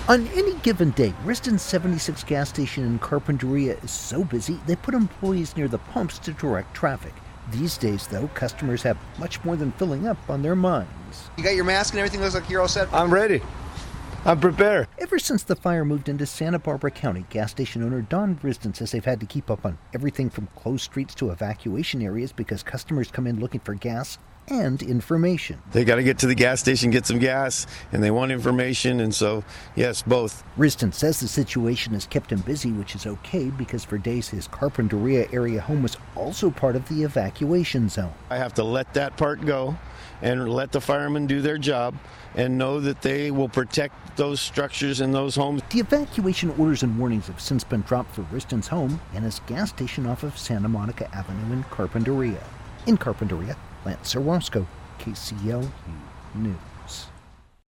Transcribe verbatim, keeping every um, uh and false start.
On any given day, Riston's seventy-six gas station in Carpinteria is so busy they put employees near the pumps to direct traffic. These days, though, customers have much more than filling up on their minds. You got your mask and everything? Looks like you're all set? I'm ready. I'm prepared. Ever since the fire moved into Santa Barbara County, gas station owner Don Riston says they've had to keep up on everything from closed streets to evacuation areas because customers come in looking for gas and information. They got to get to the gas station, get some gas, and they want information, and so, yes, both. Riston says the situation has kept him busy, which is okay because for days his Carpinteria area home was also part of the evacuation zone. I have to let that part go and let the firemen do their job and know that they will protect those structures and those homes. The evacuation orders and warnings have since been dropped for Riston's home and his gas station off of Santa Monica Avenue in Carpinteria. In Carpinteria, Lance Sarwowsko, K C L U News.